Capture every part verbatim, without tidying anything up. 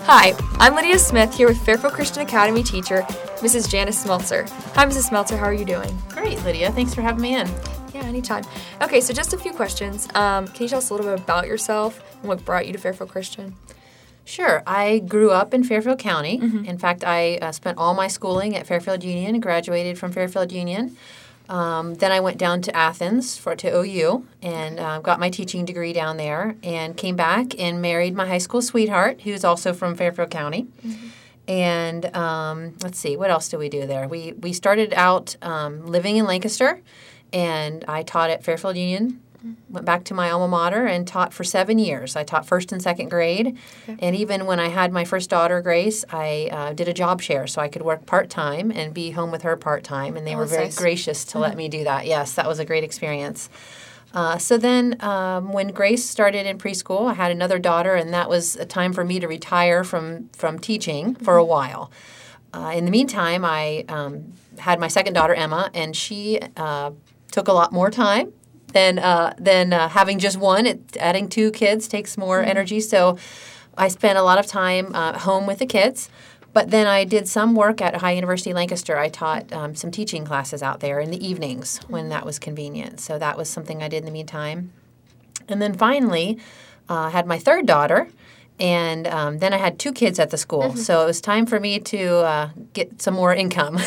Hi, I'm Lydia Smith here with Fairfield Christian Academy teacher, Missus Janice Smeltzer. Hi, Missus Smeltzer. How are you doing? Great, Lydia. Thanks for having me in. Yeah, anytime. Okay, so just a few questions. Um, can you tell us a little bit about yourself and what brought you to Fairfield Christian? Sure. I grew up in Fairfield County. Mm-hmm. In fact, I uh, spent all my schooling at Fairfield Union and graduated from Fairfield Union. Um, then I went down to Athens for to O U and uh, got my teaching degree down there and came back and married my high school sweetheart, who's also from Fairfield County. Mm-hmm. And um, let's see, what else did we do there? We we started out um, living in Lancaster, and I taught at Fairfield Union. Went back to my alma mater and taught for seven years. I taught first and second grade. Okay. And even when I had my first daughter, Grace, I uh, did a job share so I could work part-time and be home with her part-time. And they oh, were very nice. gracious to Mm-hmm. let me do that. Yes, that was a great experience. Uh, so then um, when Grace started in preschool, I had another daughter, and that was a time for me to retire from, from teaching mm-hmm. for a while. Uh, in the meantime, I um, had my second daughter, Emma, and she uh, took a lot more time. Than, uh, than uh, having just one. It, adding two kids takes more mm-hmm. energy. So I spent a lot of time uh, home with the kids. But then I did some work at Ohio University Lancaster. I taught um, some teaching classes out there in the evenings when that was convenient. So that was something I did in the meantime. And then finally, I uh, had my third daughter. And um, then I had two kids at the school. Mm-hmm. So it was time for me to uh, get some more income.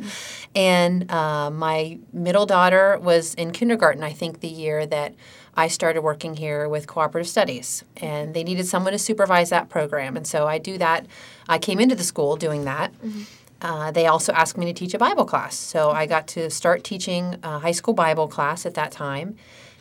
And uh, my middle daughter was in kindergarten, I think, the year that I started working here with Cooperative Studies. And they needed someone to supervise that program. And so I do that. I came into the school doing that. Mm-hmm. Uh, they also asked me to teach a Bible class. So I got to start teaching a high school Bible class at that time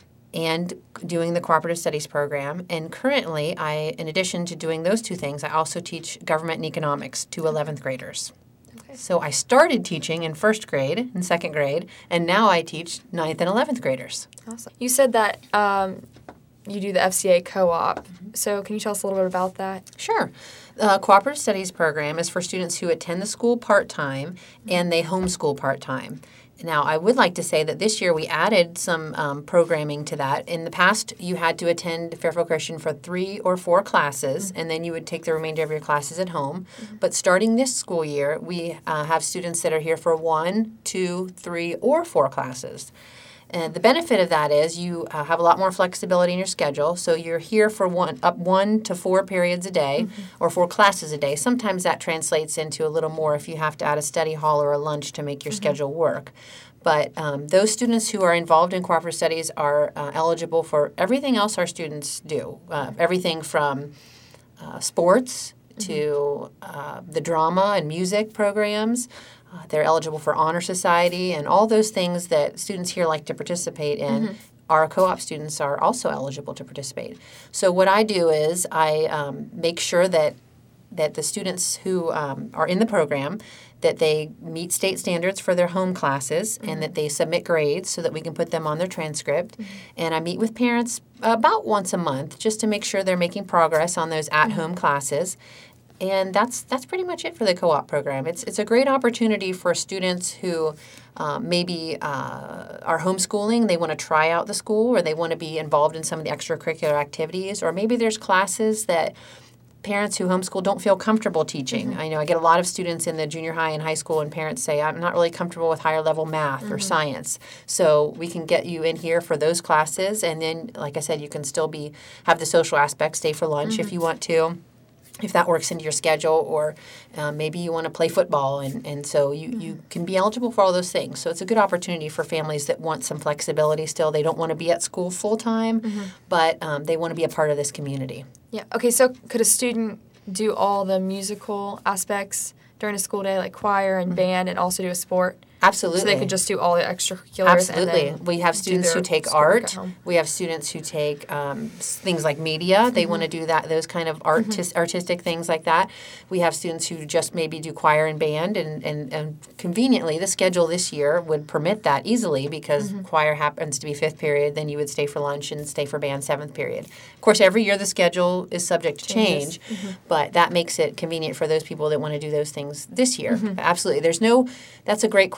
and doing the Cooperative Studies program. And currently, I, in addition to doing those two things, I also teach government and economics to eleventh graders. Okay. So I started teaching in first grade and second grade, and now I teach ninth and eleventh graders. Awesome. You said that um, you do the F C A co-op. Mm-hmm. So can you tell us a little bit about that? Sure. The Cooperative Studies program is for students who attend the school part-time mm-hmm. and they homeschool part-time. Now, I would like to say that this year we added some um, programming to that. In the past, you had to attend Fairfield Christian for three or four classes, mm-hmm. and then you would take the remainder of your classes at home. Mm-hmm. But starting this school year, we uh, have students that are here for one, two, three, or four classes. And the benefit of that is you uh, have a lot more flexibility in your schedule. So you're here for one up one to four periods a day mm-hmm. or four classes a day. Sometimes that translates into a little more if you have to add a study hall or a lunch to make your mm-hmm. schedule work. But um, those students who are involved in cooperative studies are uh, eligible for everything else our students do. Uh, everything from uh, sports mm-hmm. to uh, the drama and music programs. Uh, they're eligible for Honor Society and all those things that students here like to participate in. Mm-hmm. Our co-op students are also eligible to participate. So what I do is I um, make sure that that the students who um, are in the program, that they meet state standards for their home classes mm-hmm. and that they submit grades so that we can put them on their transcript. Mm-hmm. And I meet with parents about once a month just to make sure they're making progress on those at-home mm-hmm. classes. And that's that's pretty much it for the co-op program. It's it's a great opportunity for students who um, maybe uh, are homeschooling. They want to try out the school, or they want to be involved in some of the extracurricular activities, or maybe there's classes that parents who homeschool don't feel comfortable teaching. Mm-hmm. I know I get a lot of students in the junior high and high school, and parents say, I'm not really comfortable with higher level math mm-hmm. or science. So we can get you in here for those classes, and then, like I said, you can still be have the social aspect, stay for lunch mm-hmm. if you want to. If that works into your schedule, or um, maybe you want to play football, and, and so you, mm-hmm. you can be eligible for all those things. So it's a good opportunity for families that want some flexibility still. They don't want to be at school full-time, mm-hmm. but um, they want to be a part of this community. Yeah. Okay, so could a student do all the musical aspects during a school day, like choir and mm-hmm. band, and also do a sport? Absolutely. So they could just do all the extracurriculars. Absolutely. And then we have students who take art. We have students who take um, things like media. They mm-hmm. want to do that, those kind of artis- mm-hmm. artistic things like that. We have students who just maybe do choir and band, and, and, and conveniently, the schedule this year would permit that easily because mm-hmm. choir happens to be fifth period, then you would stay for lunch and stay for band seventh period. Of course, every year the schedule is subject to change, mm-hmm. but that makes it convenient for those people that want to do those things this year. Mm-hmm. Absolutely. There's no, that's a great question.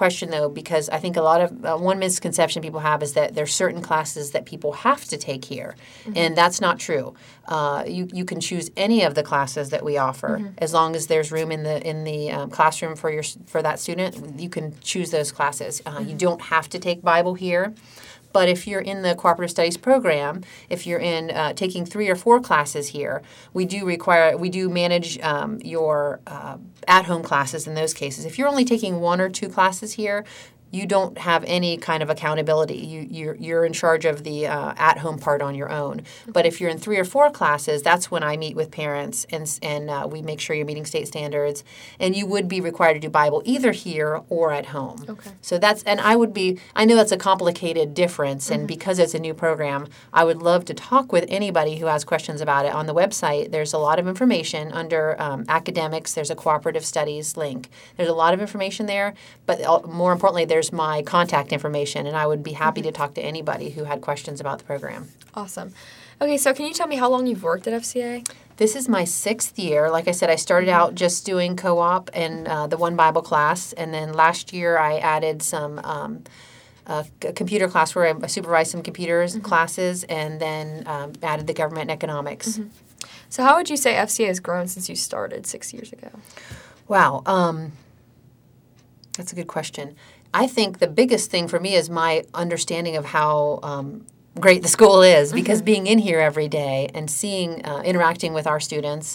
question, though, because I think a lot of uh, one misconception people have is that there's certain classes that people have to take here, mm-hmm. and that's not true. Uh, you you can choose any of the classes that we offer mm-hmm. as long as there's room in the in the um, classroom for your for that student. You can choose those classes. Uh, mm-hmm. You don't have to take Bible here. But if you're in the Cooperative Studies program, if you're in uh, taking three or four classes here, we do require, we do manage um, your uh, at-home classes in those cases. If you're only taking one or two classes here, you don't have any kind of accountability. You, you're, you're in charge of the uh, at-home part on your own. But if you're in three or four classes, that's when I meet with parents and and uh, we make sure you're meeting state standards. And you would be required to do Bible either here or at home. Okay. So that's, and I would be, I know that's a complicated difference, and mm-hmm. because it's a new program, I would love to talk with anybody who has questions about it. On the website, there's a lot of information under um, academics. There's a Cooperative Studies link. There's a lot of information there, but more importantly, there's There's my contact information, and I would be happy to talk to anybody who had questions about the program. Awesome. Okay, so can you tell me how long you've worked at F C A? This is my sixth year. Like I said, I started out just doing co-op and uh, the one Bible class, and then last year I added some um, uh, a computer class where I supervised some computers mm-hmm. classes, and then um, added the government and economics. Mm-hmm. So how would you say F C A has grown since you started six years ago? Wow. Um, that's a good question. I think the biggest thing for me is my understanding of how um, great the school is, because mm-hmm. being in here every day and seeing, uh, interacting with our students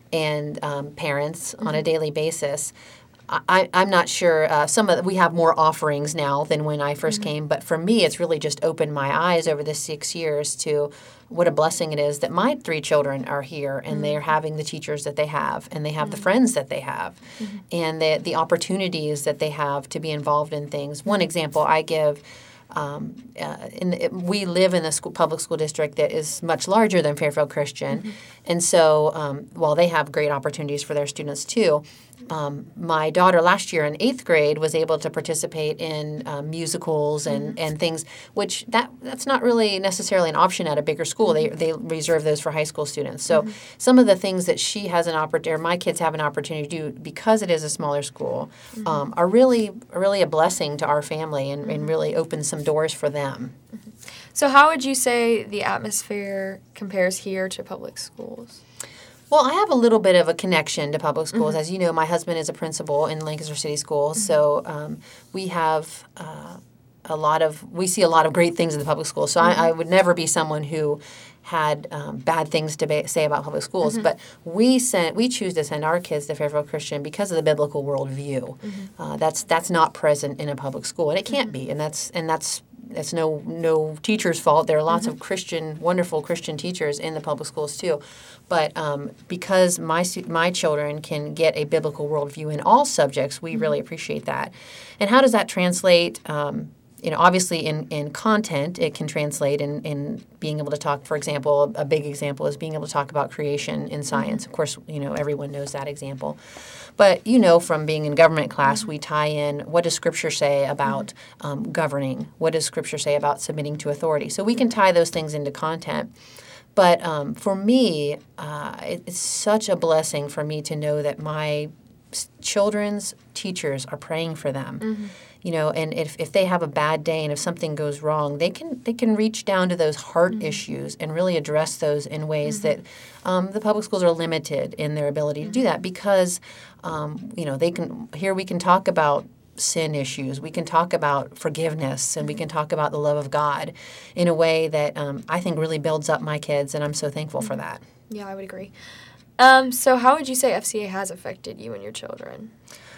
and um, parents mm-hmm. on a daily basis, I, I'm not sure. Uh, some of the, we have more offerings now than when I first mm-hmm. came, but for me, it's really just opened my eyes over the six years to what a blessing it is that my three children are here and mm-hmm. they're having the teachers that they have, and they have mm-hmm. the friends that they have, mm-hmm. and the the opportunities that they have to be involved in things. One example I give. Um, uh, in the, we live in a school, public school district that is much larger than Fairfield Christian, mm-hmm. and so um, while they have great opportunities for their students too, um, my daughter last year in eighth grade was able to participate in um, musicals and, mm-hmm. and things, which that that's not really necessarily an option at a bigger school. Mm-hmm. They they reserve those for high school students. So mm-hmm. some of the things that she has an opportunity, or my kids have an opportunity to do because it is a smaller school, mm-hmm. um, are really really a blessing to our family, and, mm-hmm. and really open some doors for them. Mm-hmm. So how would you say the atmosphere compares here to public schools? Well, I have a little bit of a connection to public schools. Mm-hmm. As you know, my husband is a principal in Lancaster City Schools, mm-hmm. so um, we have uh, a lot of, we see a lot of great things in the public schools. So mm-hmm. I, I would never be someone who had um, bad things to ba- say about public schools, mm-hmm. but we sent we choose to send our kids to Fairfield Christian because of the biblical worldview. Mm-hmm. Uh, that's that's not present in a public school, and it can't mm-hmm. be, and that's and that's. It's no no teacher's fault. There are lots mm-hmm. of Christian, wonderful Christian teachers in the public schools too, but um, because my my children can get a biblical worldview in all subjects, we mm-hmm. really appreciate that. And how does that translate? Um, you know, obviously in, in content, it can translate in, in being able to talk. For example, a big example is being able to talk about creation in science. Mm-hmm. Of course, you know, everyone knows that example. But, you know, from being in government class, mm-hmm. we tie in what does Scripture say about mm-hmm. um, governing? What does Scripture say about submitting to authority? So we can tie those things into content. But um, for me, uh, it, it's such a blessing for me to know that my children's teachers are praying for them. Mm-hmm. You know, and if, if they have a bad day and if something goes wrong, they can they can reach down to those heart mm-hmm. issues and really address those in ways mm-hmm. that um, the public schools are limited in their ability mm-hmm. to do that, because, um, you know, they can here we can talk about sin issues. We can talk about forgiveness, and we can talk about the love of God in a way that um, I think really builds up my kids, and I'm so thankful mm-hmm. for that. Yeah, I would agree. Um, so how would you say F C A has affected you and your children?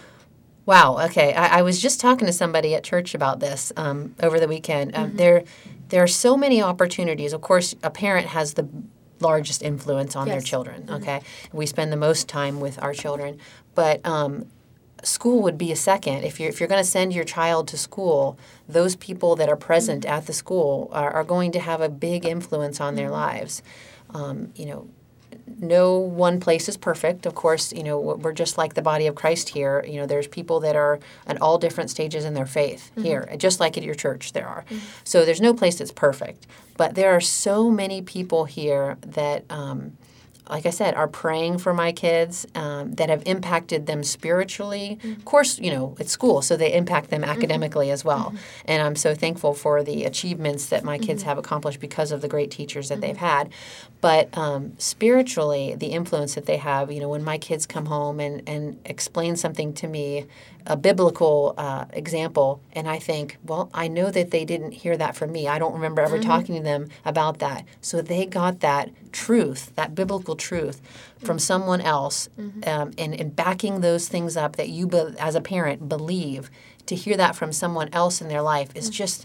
Wow. Okay. I, I was just talking to somebody at church about this um, over the weekend. Um, mm-hmm. There, there are so many opportunities. Of course, a parent has the largest influence on yes. their children. Okay, mm-hmm. we spend the most time with our children, but um, school would be a second. If you're if you're going to send your child to school, those people that are present mm-hmm. at the school are, are going to have a big influence on mm-hmm. their lives. Um, you know. No one place is perfect. Of course, you know, we're just like the body of Christ here. You know, there's people that are at all different stages in their faith mm-hmm. here, just like at your church there are. Mm-hmm. So there's no place that's perfect. But there are so many people here that um, like I said, are praying for my kids, um, that have impacted them spiritually. Mm-hmm. Of course, you know, it's school, so they impact them academically mm-hmm. as well. Mm-hmm. And I'm so thankful for the achievements that my kids mm-hmm. have accomplished because of the great teachers that mm-hmm. they've had. But um, spiritually, the influence that they have, you know, when my kids come home and, and explain something to me, a biblical uh, example, and I think, well, I know that they didn't hear that from me. I don't remember ever mm-hmm. talking to them about that. So they got that truth, that biblical truth, from mm-hmm. someone else, mm-hmm. um, and, and backing those things up that you, be, as a parent, believe. To hear that from someone else in their life is mm-hmm. just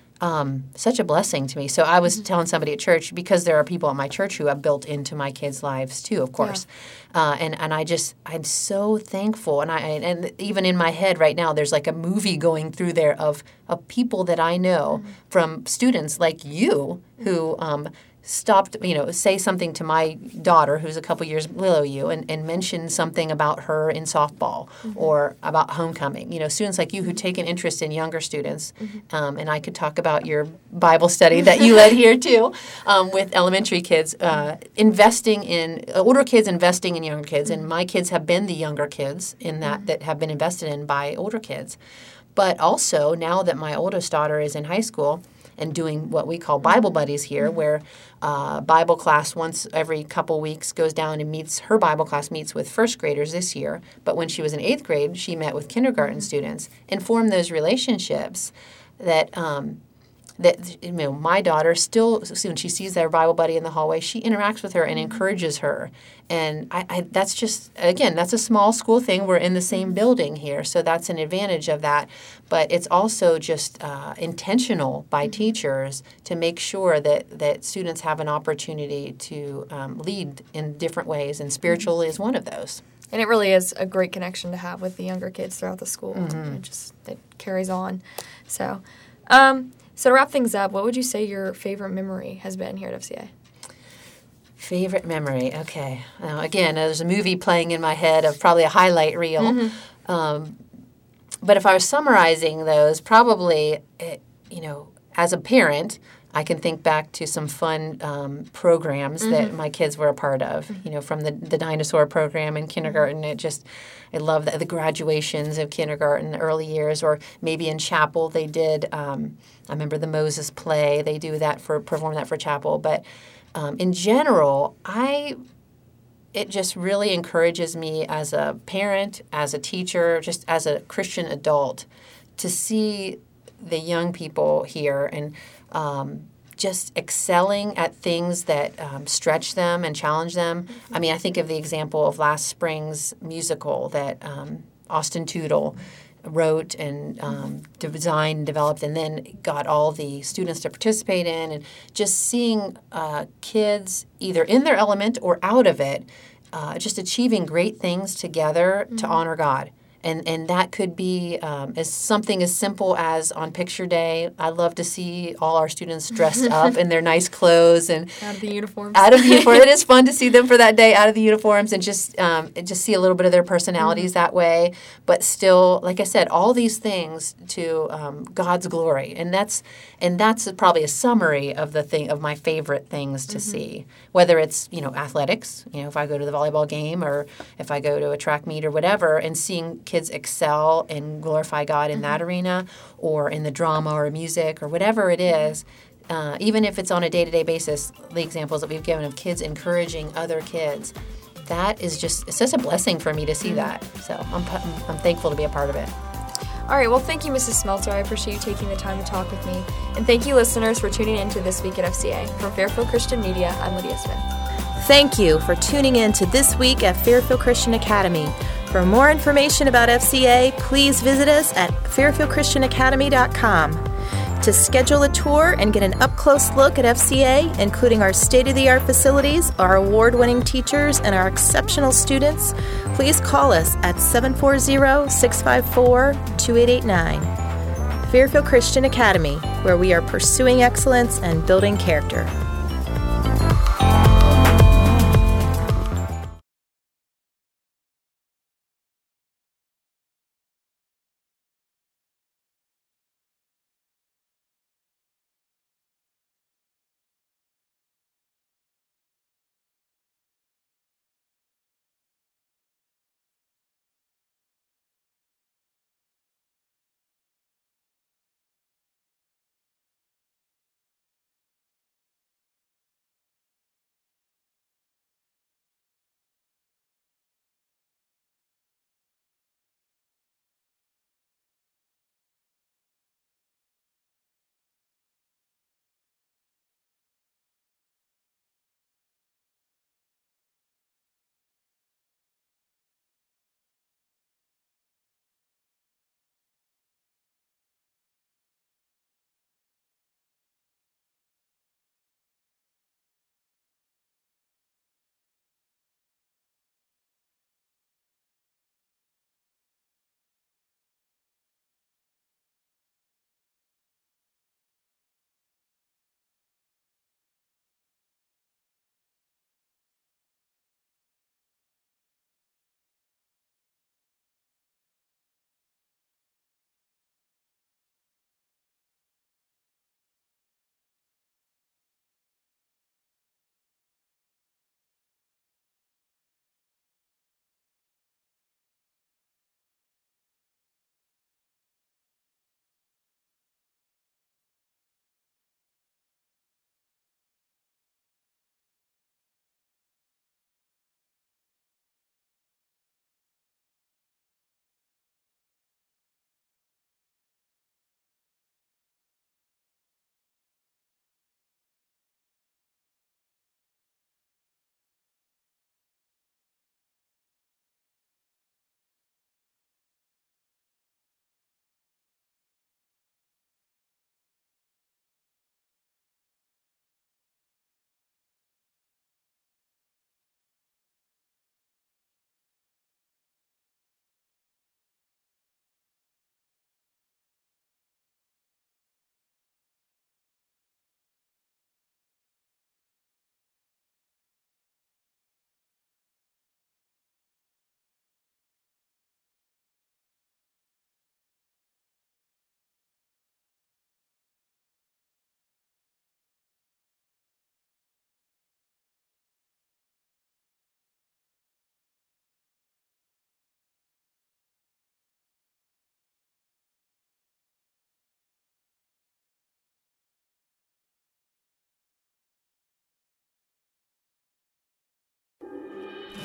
um, such a blessing to me. So I was mm-hmm. telling somebody at church, because there are people at my church who have built into my kids' lives too, of course. Yeah. Uh, and, and I just, I'm so thankful. And I and even in my head right now, there's like a movie going through there of, of people that I know mm-hmm. from students like you who um, stopped, you know, say something to my daughter who's a couple years below you and, and mention something about her in softball mm-hmm. or about homecoming. You know, students like you who take an interest in younger students. Mm-hmm. Um, and I could talk about your Bible study that you led here too um, with elementary kids, uh, investing in, uh, older kids investing in younger kids. Mm-hmm. And my kids have been the younger kids in that, mm-hmm. that have been invested in by older kids. But also, now that my oldest daughter is in high school, and doing what we call Bible buddies here, mm-hmm. where uh, Bible class once every couple weeks goes down and meets, her Bible class meets with first graders this year. But when she was in eighth grade, she met with kindergarten mm-hmm. students and formed those relationships that, um, that you know, my daughter still, when she sees their Bible buddy in the hallway, she interacts with her and encourages her. And I, I, that's just, again, that's a small school thing. We're in the same building here, so that's an advantage of that. But it's also just uh, intentional by mm-hmm. teachers to make sure that, that students have an opportunity to um, lead in different ways, and spiritual mm-hmm. is one of those. And it really is a great connection to have with the younger kids throughout the school. Mm-hmm. It just it carries on. So, um, so to wrap things up, what would you say your favorite memory has been here at F C A? Favorite memory, okay. Now, again, there's a movie playing in my head of probably a highlight reel. Mm-hmm. Um, but if I was summarizing those, probably, it, you know, as a parent, I can think back to some fun um, programs mm-hmm. that my kids were a part of, mm-hmm. you know, from the, the dinosaur program in kindergarten. It just, I love the, the graduations of kindergarten, the early years, or maybe in chapel they did, um, I remember the Moses play. They do that for, perform that for chapel. But um, in general, I... it just really encourages me as a parent, as a teacher, just as a Christian adult, to see the young people here and um, just excelling at things that um, stretch them and challenge them. Mm-hmm. I mean, I think of the example of last spring's musical that um, Austin Tootle wrote and um, designed, developed, and then got all the students to participate in. And just seeing uh, kids either in their element or out of it, uh, just achieving great things together mm-hmm. to honor God. And and that could be um, as something as simple as on picture day. I love to see all our students dressed up in their nice clothes and out of the uniforms. Out of the uniform, it is fun to see them for that day out of the uniforms and just um, just see a little bit of their personalities mm-hmm. that way. But still, like I said, all these things to um, God's glory, and that's and that's probably a summary of the thing of my favorite things to mm-hmm. see. Whether it's you know athletics, you know if I go to the volleyball game or if I go to a track meet or whatever, and seeing kids excel and glorify God in mm-hmm. that arena, or in the drama or music or whatever it is, uh, even if it's on a day-to-day basis, the examples that we've given of kids encouraging other kids, that is just, it's just a blessing for me to see mm-hmm. that. So I'm, I'm thankful to be a part of it. All right, well, thank you, Missus Smelter. I appreciate you taking the time to talk with me. And thank you, listeners, for tuning in to This Week at F C A. From Fairfield Christian Media, I'm Lydia Smith. Thank you for tuning in to This Week at Fairfield Christian Academy. For more information about F C A, please visit us at fairfield christian academy dot com. To schedule a tour and get an up-close look at F C A, including our state-of-the-art facilities, our award-winning teachers, and our exceptional students, please call us at seven four zero, six five four, two eight eight nine. Fairfield Christian Academy, where we are pursuing excellence and building character.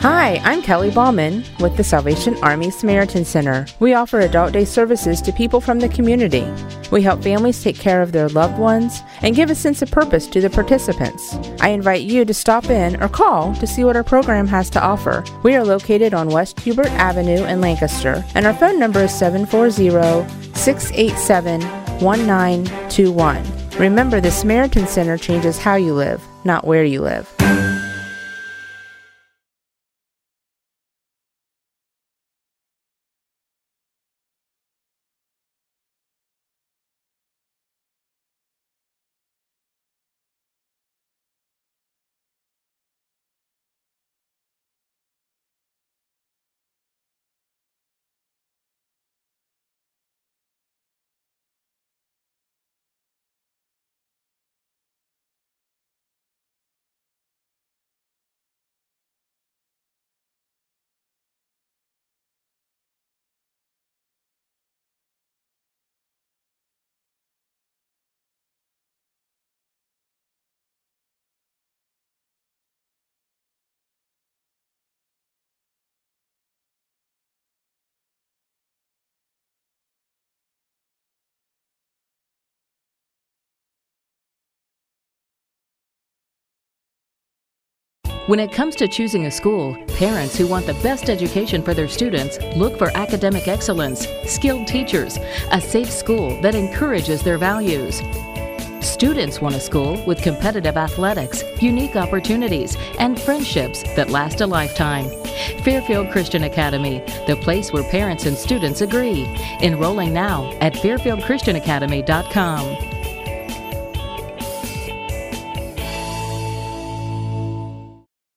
Hi, I'm Kelly Ballman with the Salvation Army Samaritan Center. We offer adult day services to people from the community. We help families take care of their loved ones and give a sense of purpose to the participants. I invite you to stop in or call to see what our program has to offer. We are located on West Hubert Avenue in Lancaster, and our phone number is seven four zero, six eight seven, one nine two one. Remember, the Samaritan Center changes how you live, not where you live. When it comes to choosing a school, parents who want the best education for their students look for academic excellence, skilled teachers, a safe school that encourages their values. Students want a school with competitive athletics, unique opportunities, and friendships that last a lifetime. Fairfield Christian Academy, the place where parents and students agree. Enrolling now at fairfield christian academy dot com.